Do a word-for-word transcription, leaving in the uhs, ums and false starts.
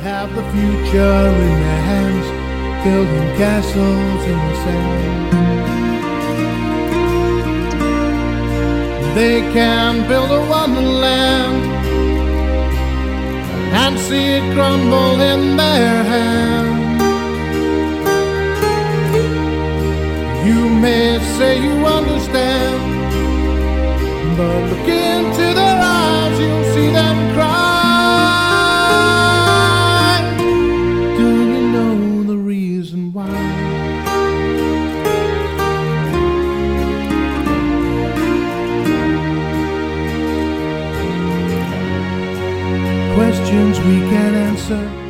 have the future in their hands, building castles in the sand. They can build a wonderland and see it crumble in their hand. You may say you understand, but look into their eyes, you'll see them cry. Do you know the reason why? Questions we can't answer,